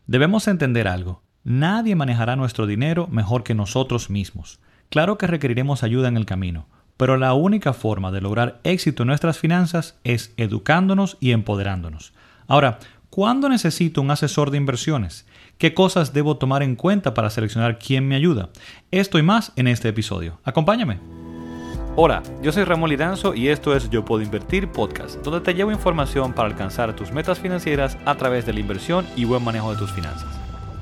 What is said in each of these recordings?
Debemos entender algo. Nadie manejará nuestro dinero mejor que nosotros mismos. Claro que requeriremos ayuda en el camino, pero la única forma de lograr éxito en nuestras finanzas es educándonos y empoderándonos. Ahora, ¿cuándo necesito un asesor de inversiones? ¿Qué cosas debo tomar en cuenta para seleccionar quién me ayuda? Esto y más en este episodio. Acompáñame. Hola, yo soy Ramón Liranzo y esto es Yo Puedo Invertir Podcast, donde te llevo información para alcanzar tus metas financieras a través de la inversión y buen manejo de tus finanzas.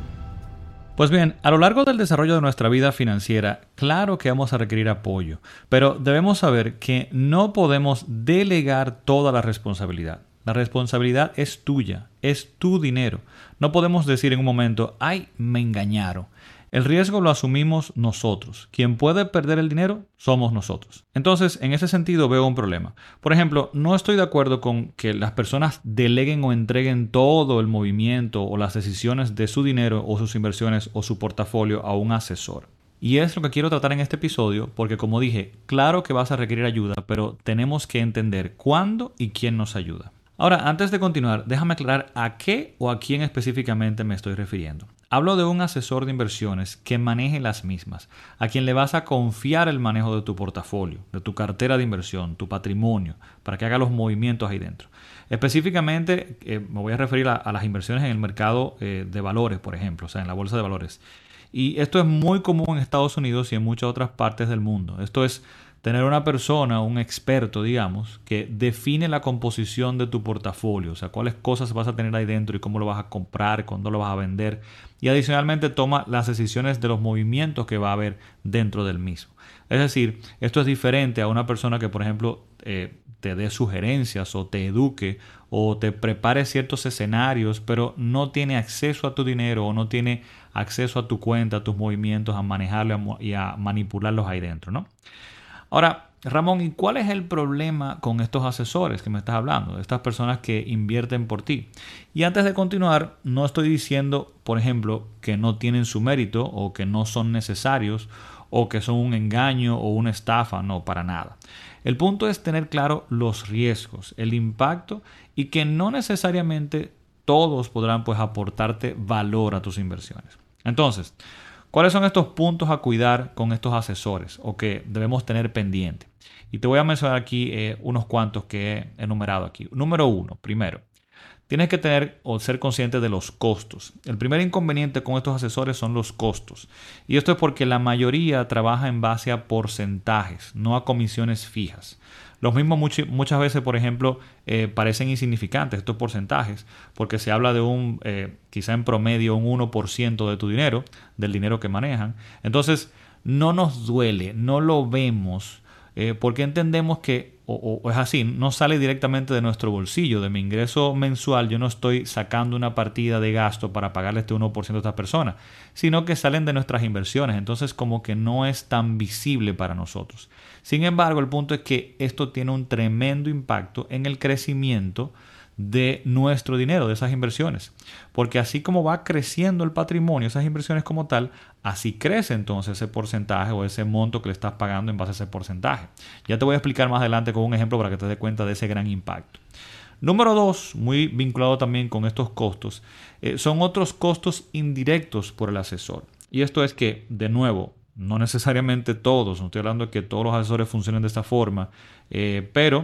Pues bien, a lo largo del desarrollo de nuestra vida financiera, claro que vamos a requerir apoyo, pero debemos saber que no podemos delegar toda la responsabilidad. La responsabilidad es tuya, es tu dinero. No podemos decir en un momento, ¡ay, me engañaron! El riesgo lo asumimos nosotros. Quien puede perder el dinero somos nosotros. Entonces, en ese sentido veo un problema. Por ejemplo, no estoy de acuerdo con que las personas deleguen o entreguen todo el movimiento o las decisiones de su dinero o sus inversiones o su portafolio a un asesor. Y es lo que quiero tratar en este episodio porque, como dije, claro que vas a requerir ayuda, pero tenemos que entender cuándo y quién nos ayuda. Ahora, antes de continuar, déjame aclarar a qué o a quién específicamente me estoy refiriendo. Hablo de un asesor de inversiones que maneje las mismas, a quien le vas a confiar el manejo de tu portafolio, de tu cartera de inversión, tu patrimonio, para que haga los movimientos ahí dentro. Específicamente, me voy a referir a las inversiones en el mercado de valores, por ejemplo, o sea, en la bolsa de valores. Y esto es muy común en Estados Unidos y en muchas otras partes del mundo. Esto es tener una persona, un experto, digamos, que define la composición de tu portafolio, o sea, cuáles cosas vas a tener ahí dentro y cómo lo vas a comprar, cuándo lo vas a vender. Y adicionalmente toma las decisiones de los movimientos que va a haber dentro del mismo. Es decir, esto es diferente a una persona que, por ejemplo, te dé sugerencias o te eduque o te prepare ciertos escenarios, pero no tiene acceso a tu dinero o no tiene acceso a tu cuenta, a tus movimientos, a manejarlo y a manipularlos ahí dentro, ¿no? Ahora, Ramón, ¿y cuál es el problema con estos asesores que me estás hablando? De estas personas que invierten por ti. Y antes de continuar, no estoy diciendo, por ejemplo, que no tienen su mérito o que no son necesarios o que son un engaño o una estafa. No, para nada. El punto es tener claro los riesgos, el impacto y que no necesariamente todos podrán aportarte valor a tus inversiones. Entonces, ¿cuáles son estos puntos a cuidar con estos asesores o que debemos tener pendiente? Y te voy a mencionar aquí unos cuantos que he enumerado aquí. Número 1, primero, tienes que tener o ser consciente de los costos. El primer inconveniente con estos asesores son los costos. Y esto es porque la mayoría trabaja en base a porcentajes, no a comisiones fijas. Los mismos muchas veces, por ejemplo, parecen insignificantes estos porcentajes porque se habla de quizá en promedio un 1% de tu dinero, del dinero que manejan. Entonces, no nos duele, no lo vemos porque entendemos que, o es así, no sale directamente de nuestro bolsillo, de mi ingreso mensual. Yo no estoy sacando una partida de gasto para pagarle este 1% a esta persona, sino que salen de nuestras inversiones. Entonces, como que no es tan visible para nosotros. Sin embargo, el punto es que esto tiene un tremendo impacto en el crecimiento de nuestro dinero, de esas inversiones. Porque así como va creciendo el patrimonio, esas inversiones como tal, así crece entonces ese porcentaje o ese monto que le estás pagando en base a ese porcentaje. Ya te voy a explicar más adelante con un ejemplo para que te des cuenta de ese gran impacto. Número 2, muy vinculado también con estos costos, son otros costos indirectos por el asesor. Y esto es que, de nuevo, no necesariamente todos, no estoy hablando de que todos los asesores funcionen de esta forma, pero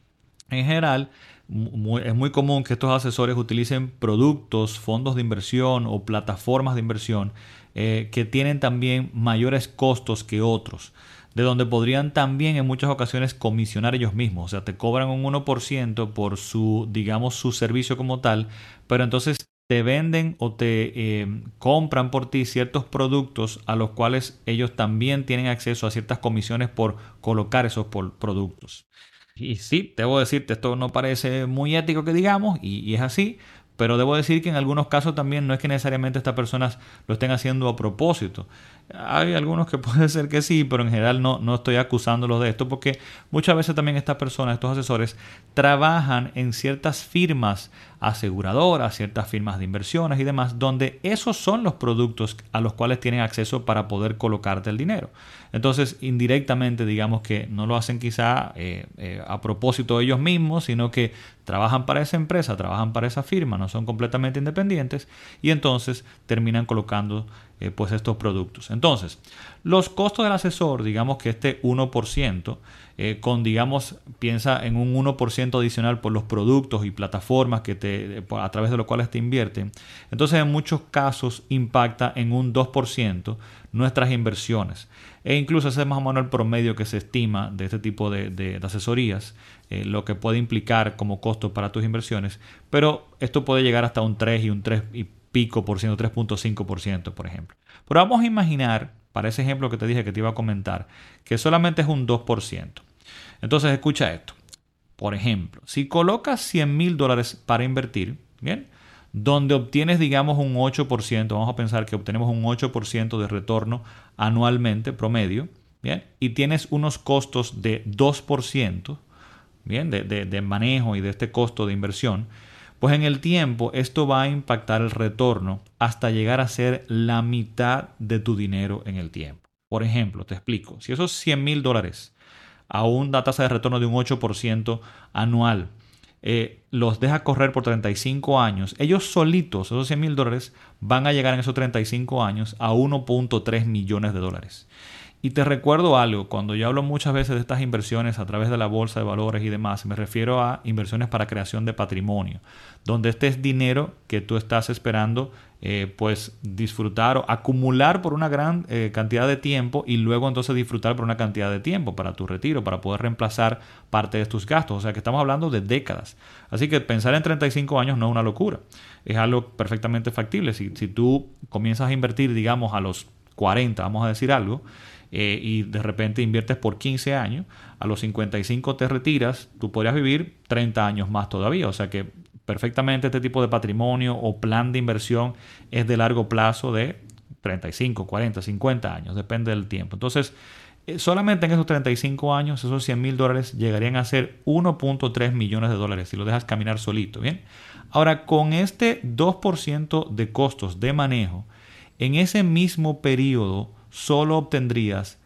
en general es muy común que estos asesores utilicen productos, fondos de inversión o plataformas de inversión que tienen también mayores costos que otros, de donde podrían también en muchas ocasiones comisionar ellos mismos. O sea, te cobran un 1% por su servicio como tal, pero entonces te venden o te compran por ti ciertos productos a los cuales ellos también tienen acceso a ciertas comisiones por colocar esos productos. Y sí, debo decirte, esto no parece muy ético que digamos, y es así, pero debo decir que en algunos casos también no es que necesariamente estas personas lo estén haciendo a propósito. Hay algunos que puede ser que sí, pero en general no estoy acusándolos de esto, porque muchas veces también estas personas, estos asesores, trabajan en ciertas firmas aseguradoras, ciertas firmas de inversiones y demás, donde esos son los productos a los cuales tienen acceso para poder colocarte el dinero. Entonces, indirectamente, digamos que no lo hacen quizá a propósito de ellos mismos, sino que trabajan para esa empresa, trabajan para esa firma, no son completamente independientes y entonces terminan colocando pues estos productos. Entonces, los costos del asesor, digamos que este 1%, piensa en un 1% adicional por los productos y plataformas a través de los cuales te invierten. Entonces, en muchos casos impacta en un 2% nuestras inversiones. E incluso ese es más o menos el promedio que se estima de este tipo de asesorías, lo que puede implicar como costo para tus inversiones. Pero esto puede llegar hasta un 3 y un 3 y pico por ciento, 3.5%, por ejemplo. Pero vamos a imaginar, para ese ejemplo que te dije que te iba a comentar, que solamente es un 2%. Entonces, escucha esto. Por ejemplo, si colocas $100,000 para invertir, ¿bien?, donde obtienes, digamos, un 8%, vamos a pensar que obtenemos un 8% de retorno anualmente promedio, ¿bien?, y tienes unos costos de 2%, ¿bien?, de manejo y de este costo de inversión, pues en el tiempo esto va a impactar el retorno hasta llegar a ser la mitad de tu dinero en el tiempo. Por ejemplo, te explico, si esos $100,000 a una tasa de retorno de un 8% anual, los deja correr por 35 años, ellos solitos, esos $100,000, van a llegar en esos 35 años a 1.3 millones de dólares. Y te recuerdo algo, cuando yo hablo muchas veces de estas inversiones a través de la bolsa de valores y demás, me refiero a inversiones para creación de patrimonio, donde este es dinero que tú estás esperando pues disfrutar o acumular por una gran cantidad de tiempo y luego entonces disfrutar por una cantidad de tiempo para tu retiro, para poder reemplazar parte de tus gastos. O sea que estamos hablando de décadas. Así que pensar en 35 años no es una locura, es algo perfectamente factible. Si tú comienzas a invertir, digamos, a los 40, vamos a decir algo, y de repente inviertes por 15 años, a los 55 te retiras, tú podrías vivir 30 años más todavía. O sea que perfectamente este tipo de patrimonio o plan de inversión es de largo plazo de 35, 40, 50 años, depende del tiempo. Entonces, solamente en esos 35 años, esos $100,000 llegarían a ser 1.3 millones de dólares si lo dejas caminar solito, ¿bien? Ahora, con este 2% de costos de manejo, en ese mismo periodo solo obtendrías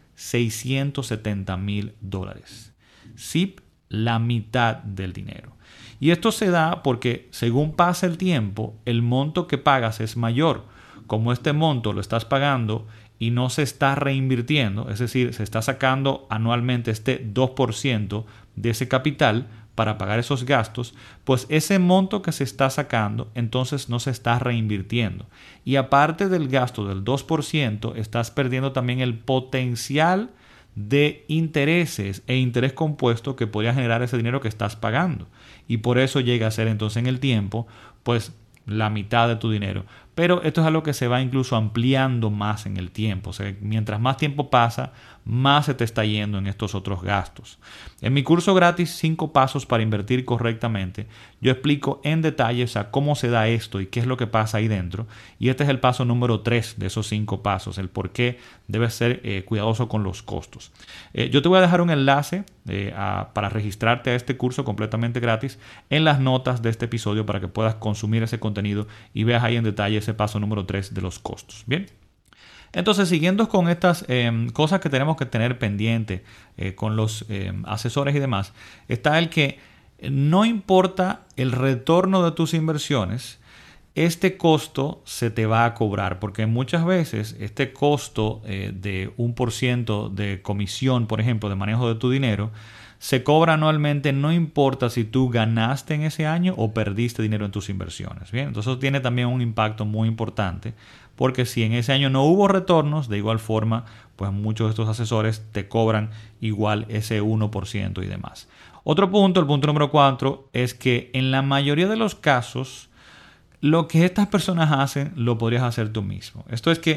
$670,000. Sí, la mitad del dinero. Y esto se da porque según pasa el tiempo, el monto que pagas es mayor. Como este monto lo estás pagando y no se está reinvirtiendo, es decir, se está sacando anualmente este 2% de ese capital para pagar esos gastos, pues ese monto que se está sacando entonces no se está reinvirtiendo. Y aparte del gasto del 2%, estás perdiendo también el potencial de intereses e interés compuesto que podría generar ese dinero que estás pagando. Y por eso llega a ser entonces en el tiempo, pues la mitad de tu dinero. Pero esto es algo que se va incluso ampliando más en el tiempo. O sea, mientras más tiempo pasa, más se te está yendo en estos otros gastos. En mi curso gratis 5 pasos para invertir correctamente, yo explico en detalle, o sea, cómo se da esto y qué es lo que pasa ahí dentro. Y este es el paso número 3 de esos 5 pasos, el por qué debes ser cuidadoso con los costos. Yo te voy a dejar un enlace para registrarte a este curso completamente gratis en las notas de este episodio para que puedas consumir ese contenido y veas ahí en detalle ese paso número 3 de los costos. Bien. Entonces, siguiendo con estas cosas que tenemos que tener pendiente con los asesores y demás, está el que no importa el retorno de tus inversiones, este costo se te va a cobrar, porque muchas veces este costo de 1% de comisión, por ejemplo, de manejo de tu dinero, se cobra anualmente, no importa si tú ganaste en ese año o perdiste dinero en tus inversiones. Bien, entonces eso tiene también un impacto muy importante, porque si en ese año no hubo retornos, de igual forma, pues muchos de estos asesores te cobran igual ese 1% y demás. Otro punto, el punto número 4, es que en la mayoría de los casos, lo que estas personas hacen lo podrías hacer tú mismo. Esto es que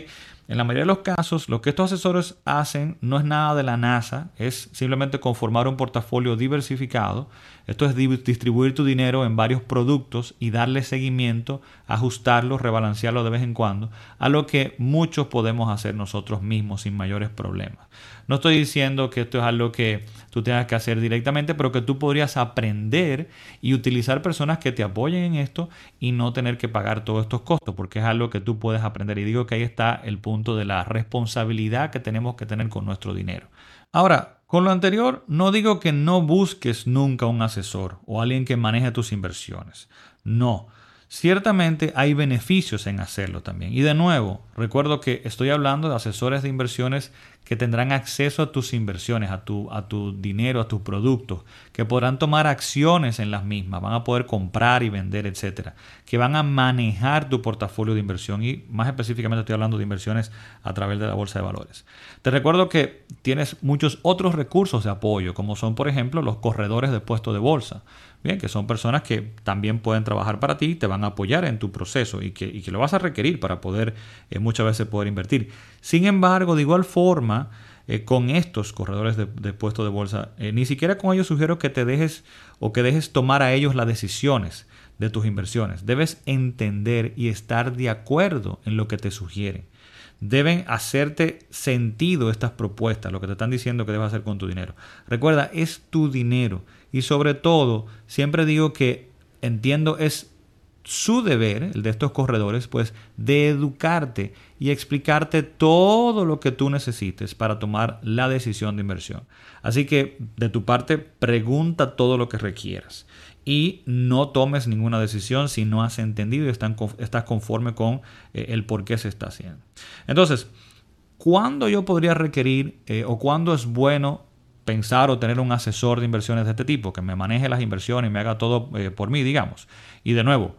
En la mayoría de los casos, lo que estos asesores hacen no es nada de la NASA, es simplemente conformar un portafolio diversificado. Esto es distribuir tu dinero en varios productos y darle seguimiento, ajustarlo, rebalancearlo de vez en cuando, a lo que muchos podemos hacer nosotros mismos sin mayores problemas. No estoy diciendo que esto es algo que tú tengas que hacer directamente, pero que tú podrías aprender y utilizar personas que te apoyen en esto y no tener que pagar todos estos costos, porque es algo que tú puedes aprender. Y digo que ahí está el punto de la responsabilidad que tenemos que tener con nuestro dinero. Ahora, con lo anterior, no digo que no busques nunca un asesor o alguien que maneje tus inversiones. No. Ciertamente hay beneficios en hacerlo también. Y de nuevo, recuerdo que estoy hablando de asesores de inversiones que tendrán acceso a tus inversiones, a tu dinero, a tus productos, que podrán tomar acciones en las mismas, van a poder comprar y vender, etcétera, que van a manejar tu portafolio de inversión y más específicamente estoy hablando de inversiones a través de la bolsa de valores. Te recuerdo que tienes muchos otros recursos de apoyo, como son por ejemplo los corredores de puestos de bolsa. Bien, que son personas que también pueden trabajar para ti y te van a apoyar en tu proceso y que lo vas a requerir para poder muchas veces poder invertir. Sin embargo, de igual forma, con estos corredores de puestos de bolsa, ni siquiera con ellos sugiero que te dejes o que dejes tomar a ellos las decisiones de tus inversiones. Debes entender y estar de acuerdo en lo que te sugieren. Deben hacerte sentido estas propuestas, lo que te están diciendo que debes hacer con tu dinero. Recuerda, es tu dinero y sobre todo, siempre digo que entiendo es su deber, el de estos corredores, pues de educarte y explicarte todo lo que tú necesites para tomar la decisión de inversión. Así que de tu parte, pregunta todo lo que requieras y no tomes ninguna decisión si no has entendido y estás conforme con el por qué se está haciendo. Entonces, ¿cuándo yo podría requerir o cuándo es bueno pensar o tener un asesor de inversiones de este tipo que me maneje las inversiones y me haga todo por mí, digamos? Y de nuevo,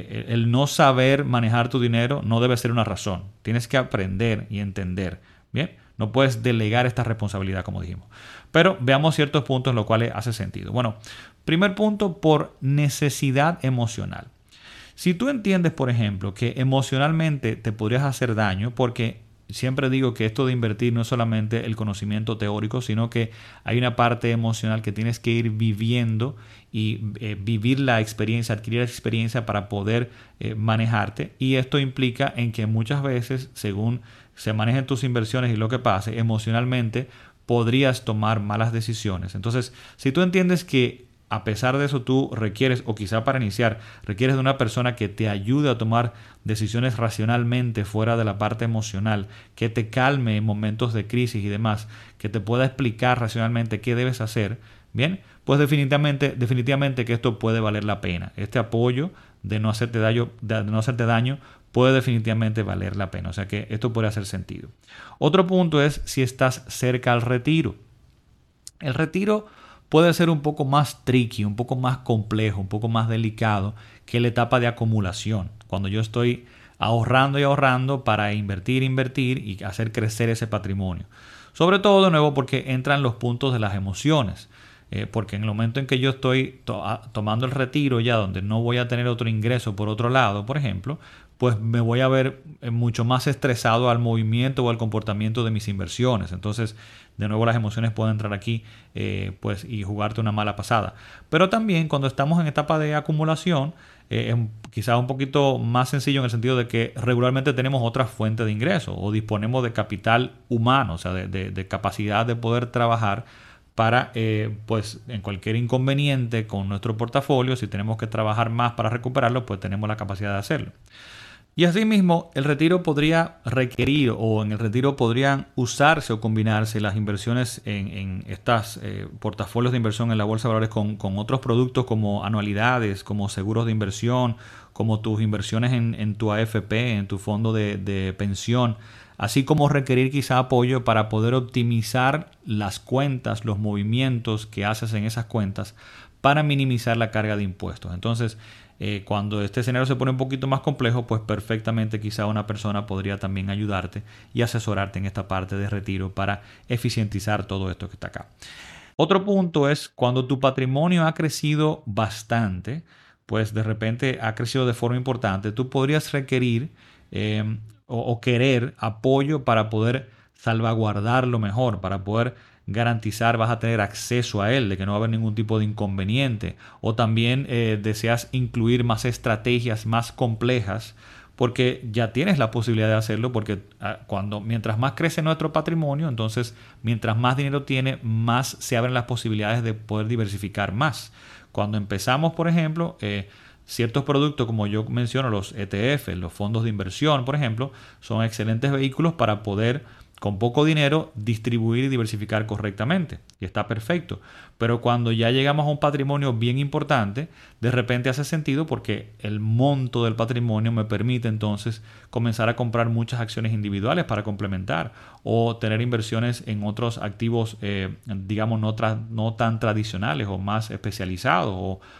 el no saber manejar tu dinero no debe ser una razón. Tienes que aprender y entender. Bien, no puedes delegar esta responsabilidad, como dijimos. Pero veamos ciertos puntos en los cuales hace sentido. Bueno, primer punto, por necesidad emocional. Si tú entiendes, por ejemplo, que emocionalmente te podrías hacer daño, porque siempre digo que esto de invertir no es solamente el conocimiento teórico, sino que hay una parte emocional que tienes que ir viviendo y vivir la experiencia, adquirir la experiencia para poder manejarte. Y esto implica en que muchas veces, según se manejen tus inversiones y lo que pase, emocionalmente podrías tomar malas decisiones. Entonces, si tú entiendes que a pesar de eso tú requieres, o quizá para iniciar, requieres de una persona que te ayude a tomar decisiones racionalmente fuera de la parte emocional, que te calme en momentos de crisis y demás, que te pueda explicar racionalmente qué debes hacer, bien, pues definitivamente que esto puede valer la pena. Este apoyo de no hacerte daño puede definitivamente valer la pena. O sea que esto puede hacer sentido. Otro punto es si estás cerca al retiro. El retiro puede ser un poco más tricky, un poco más complejo, un poco más delicado que la etapa de acumulación. Cuando yo estoy ahorrando y ahorrando para invertir y hacer crecer ese patrimonio. Sobre todo, de nuevo, porque entran los puntos de las emociones. Porque en el momento en que yo estoy tomando el retiro ya donde no voy a tener otro ingreso por otro lado, por ejemplo, pues me voy a ver mucho más estresado al movimiento o al comportamiento de mis inversiones. Entonces, de nuevo las emociones pueden entrar aquí pues y jugarte una mala pasada. Pero también cuando estamos en etapa de acumulación, quizás un poquito más sencillo en el sentido de que regularmente tenemos otra fuente de ingreso o disponemos de capital humano, o sea, de capacidad de poder trabajar para, pues, en cualquier inconveniente con nuestro portafolio, si tenemos que trabajar más para recuperarlo, pues tenemos la capacidad de hacerlo. Y asimismo, el retiro podría requerir o en el retiro podrían usarse o combinarse las inversiones en estas portafolios de inversión en la bolsa de valores con otros productos como anualidades, como seguros de inversión, como tus inversiones en tu AFP, en tu fondo de pensión, así como requerir quizá apoyo para poder optimizar las cuentas, los movimientos que haces en esas cuentas para minimizar la carga de impuestos. Entonces, cuando este escenario se pone un poquito más complejo, pues perfectamente quizá una persona podría también ayudarte y asesorarte en esta parte de retiro para eficientizar todo esto que está acá. Otro punto es cuando tu patrimonio ha crecido bastante, pues de repente ha crecido de forma importante, tú podrías requerir o querer apoyo para poder salvaguardarlo mejor, para poder garantizar vas a tener acceso a él, de que no va a haber ningún tipo de inconveniente. O también deseas incluir más estrategias más complejas porque ya tienes la posibilidad de hacerlo, porque mientras más crece nuestro patrimonio, entonces mientras más dinero tiene, más se abren las posibilidades de poder diversificar más. Cuando empezamos, por ejemplo, ciertos productos, como yo menciono, los ETF, los fondos de inversión, por ejemplo, son excelentes vehículos para poder con poco dinero distribuir y diversificar correctamente. Y está perfecto. Pero cuando ya llegamos a un patrimonio bien importante, de repente hace sentido porque el monto del patrimonio me permite entonces comenzar a comprar muchas acciones individuales para complementar o tener inversiones en otros activos, digamos, no tan tradicionales o más especializados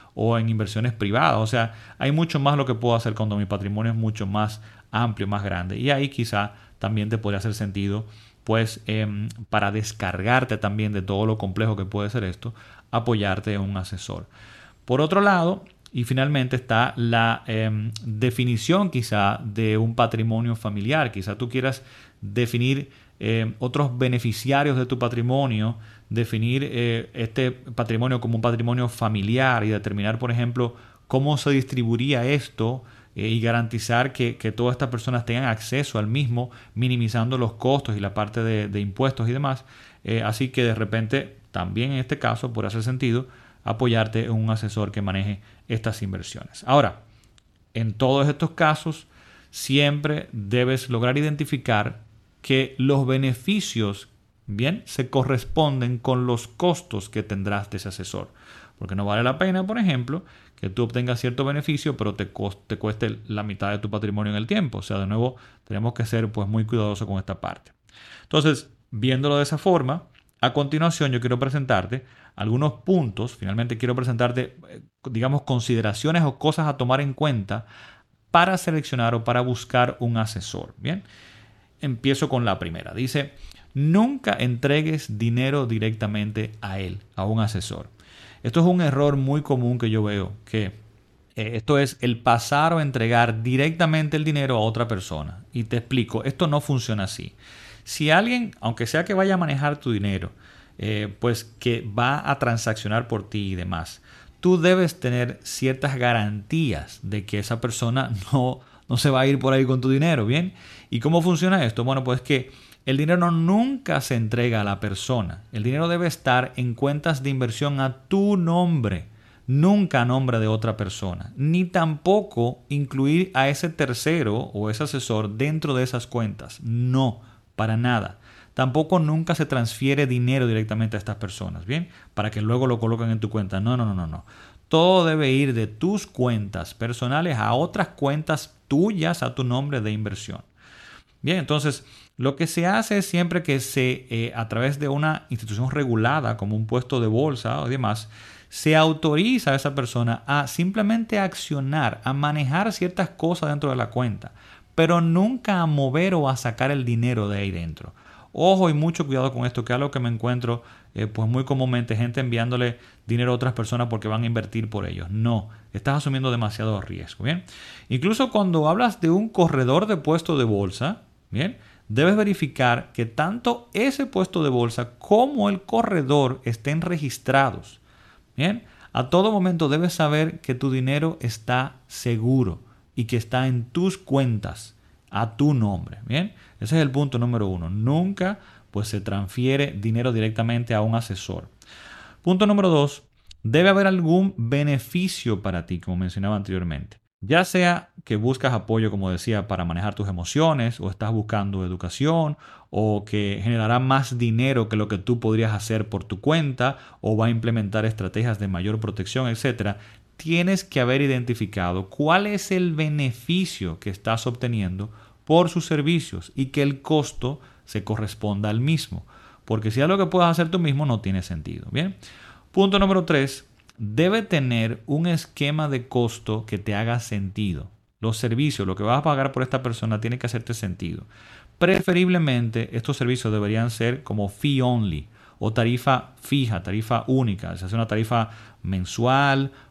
o en inversiones privadas. O sea, hay mucho más lo que puedo hacer cuando mi patrimonio es mucho más amplio, más grande. Y ahí quizá también te podría hacer sentido, pues para descargarte también de todo lo complejo que puede ser esto, apoyarte en un asesor. Por otro lado, y finalmente está la definición quizá de un patrimonio familiar. Quizá tú quieras definir otros beneficiarios de tu patrimonio, definir este patrimonio como un patrimonio familiar y determinar, por ejemplo, cómo se distribuiría esto y garantizar que todas estas personas tengan acceso al mismo, minimizando los costos y la parte de impuestos y demás. Así que de repente, también en este caso, por hacer sentido, apoyarte en un asesor que maneje estas inversiones. Ahora, en todos estos casos, siempre debes lograr identificar que los beneficios, bien, se corresponden con los costos que tendrás de ese asesor. Porque no vale la pena, por ejemplo, que tú obtengas cierto beneficio, pero te cueste la mitad de tu patrimonio en el tiempo. O sea, de nuevo, tenemos que ser pues muy cuidadosos con esta parte. Entonces, viéndolo de esa forma, a continuación yo quiero presentarte algunos puntos. Finalmente quiero presentarte, digamos, consideraciones o cosas a tomar en cuenta para seleccionar o para buscar un asesor. Bien, empiezo con la primera. Dice, nunca entregues dinero directamente a él, a un asesor. Esto es un error muy común que yo veo, que esto es el pasar o entregar directamente el dinero a otra persona. Y te explico, esto no funciona así. Si alguien, aunque sea que vaya a manejar tu dinero, pues que va a transaccionar por ti y demás, tú debes tener ciertas garantías de que esa persona no se va a ir por ahí con tu dinero, ¿bien? ¿Y cómo funciona esto? Bueno, pues que el dinero nunca se entrega a la persona. El dinero debe estar en cuentas de inversión a tu nombre, nunca a nombre de otra persona. Ni tampoco incluir a ese tercero o ese asesor dentro de esas cuentas. No, para nada. Tampoco nunca se transfiere dinero directamente a estas personas, ¿bien? Para que luego lo coloquen en tu cuenta. No. Todo debe ir de tus cuentas personales a otras cuentas tuyas a tu nombre de inversión. Bien, entonces lo que se hace es siempre que a través de una institución regulada como un puesto de bolsa o demás, se autoriza a esa persona a simplemente accionar, a manejar ciertas cosas dentro de la cuenta, pero nunca a mover o a sacar el dinero de ahí dentro. Ojo y mucho cuidado con esto, que es algo que me encuentro pues muy comúnmente, gente enviándole dinero a otras personas porque van a invertir por ellos. No, estás asumiendo demasiado riesgo. Bien, incluso cuando hablas de un corredor de puesto de bolsa, bien, debes verificar que tanto ese puesto de bolsa como el corredor estén registrados. Bien, a todo momento debes saber que tu dinero está seguro y que está en tus cuentas a tu nombre. Bien, ese es el punto número uno. Nunca pues se transfiere dinero directamente a un asesor. Punto número dos, debe haber algún beneficio para ti, como mencionaba anteriormente. Ya sea que buscas apoyo, como decía, para manejar tus emociones, o estás buscando educación, o que generará más dinero que lo que tú podrías hacer por tu cuenta, o va a implementar estrategias de mayor protección, etcétera. Tienes que haber identificado cuál es el beneficio que estás obteniendo por sus servicios y que el costo se corresponda al mismo. Porque si es lo que puedas hacer tú mismo, no tiene sentido. Bien. Punto número 3. Debe tener un esquema de costo que te haga sentido. Los servicios, lo que vas a pagar por esta persona tiene que hacerte sentido. Preferiblemente, estos servicios deberían ser como fee only o tarifa fija, tarifa única. Se hace una tarifa mensual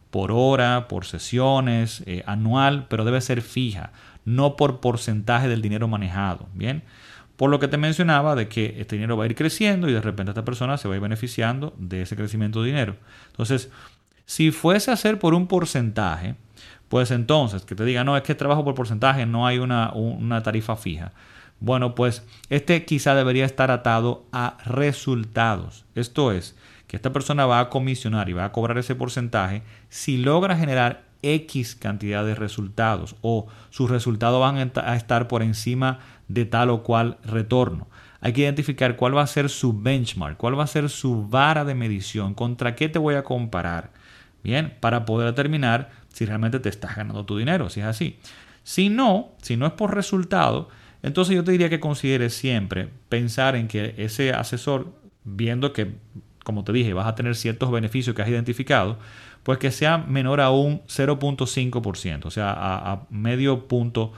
por hora, por sesiones, anual, pero debe ser fija, no por porcentaje del dinero manejado. Bien, por lo que te mencionaba de que este dinero va a ir creciendo y de repente esta persona se va a ir beneficiando de ese crecimiento de dinero. Entonces, si fuese a hacer por un porcentaje, pues entonces que te diga, no, es que trabajo por porcentaje, no hay una tarifa fija. Bueno, pues quizá debería estar atado a resultados. Esto es, que esta persona va a comisionar y va a cobrar ese porcentaje si logra generar X cantidad de resultados o sus resultados van a estar por encima de tal o cual retorno. Hay que identificar cuál va a ser su benchmark, cuál va a ser su vara de medición, contra qué te voy a comparar. Bien, para poder determinar si realmente te estás ganando tu dinero, si es así. Si no es por resultado, entonces yo te diría que consideres siempre pensar en que ese asesor, viendo que, como te dije, vas a tener ciertos beneficios que has identificado, pues que sea menor a un 0.5%, o sea, a medio punto,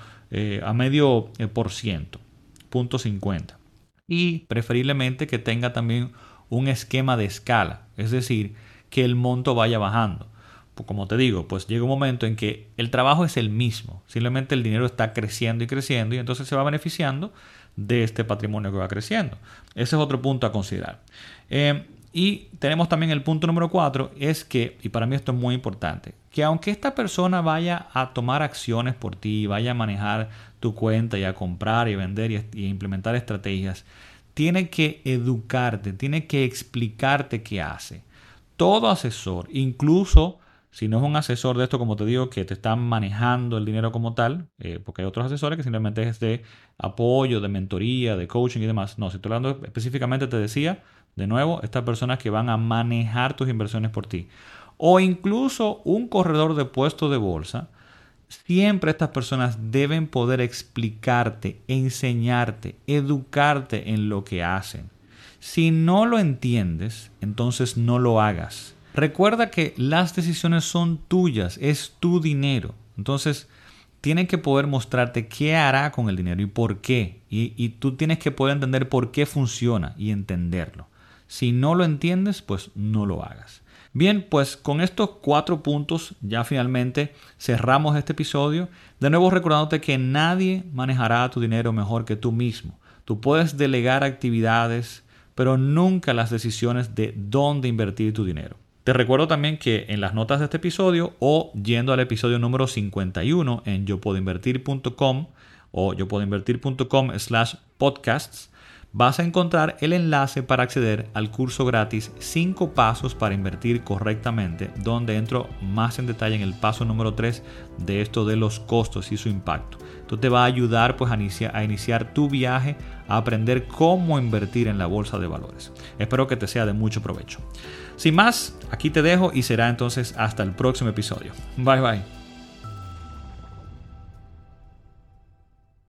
por ciento, 0.50. Y preferiblemente que tenga también un esquema de escala, es decir, que el monto vaya bajando. Pues como te digo, pues llega un momento en que el trabajo es el mismo, simplemente el dinero está creciendo y creciendo y entonces se va beneficiando de este patrimonio que va creciendo. Ese es otro punto a considerar. Y tenemos también el punto número 4, es que, y para mí esto es muy importante, que aunque esta persona vaya a tomar acciones por ti, vaya a manejar tu cuenta y a comprar y vender y implementar estrategias, tiene que educarte, tiene que explicarte qué hace. Todo asesor, incluso si no es un asesor de esto, como te digo, que te están manejando el dinero como tal, porque hay otros asesores que simplemente es de apoyo, de mentoría, de coaching y demás. No, si estoy hablando específicamente, te decía, de nuevo, estas personas que van a manejar tus inversiones por ti. O incluso un corredor de puestos de bolsa, siempre estas personas deben poder explicarte, enseñarte, educarte en lo que hacen. Si no lo entiendes, entonces no lo hagas. Recuerda que las decisiones son tuyas, es tu dinero. Entonces, tienen que poder mostrarte qué hará con el dinero y por qué. Y tú tienes que poder entender por qué funciona y entenderlo. Si no lo entiendes, pues no lo hagas. Bien, pues con estos 4 puntos ya finalmente cerramos este episodio. De nuevo recordándote que nadie manejará tu dinero mejor que tú mismo. Tú puedes delegar actividades, pero nunca las decisiones de dónde invertir tu dinero. Te recuerdo también que en las notas de este episodio o yendo al episodio número 51 en yopuedoinvertir.com o yopuedoinvertir.com/podcasts vas a encontrar el enlace para acceder al curso gratis 5 pasos para invertir correctamente, donde entro más en detalle en el paso número 3 de esto de los costos y su impacto. Esto te va a ayudar pues a iniciar tu viaje a aprender cómo invertir en la bolsa de valores. Espero que te sea de mucho provecho. Sin más, aquí te dejo y será entonces hasta el próximo episodio. Bye bye.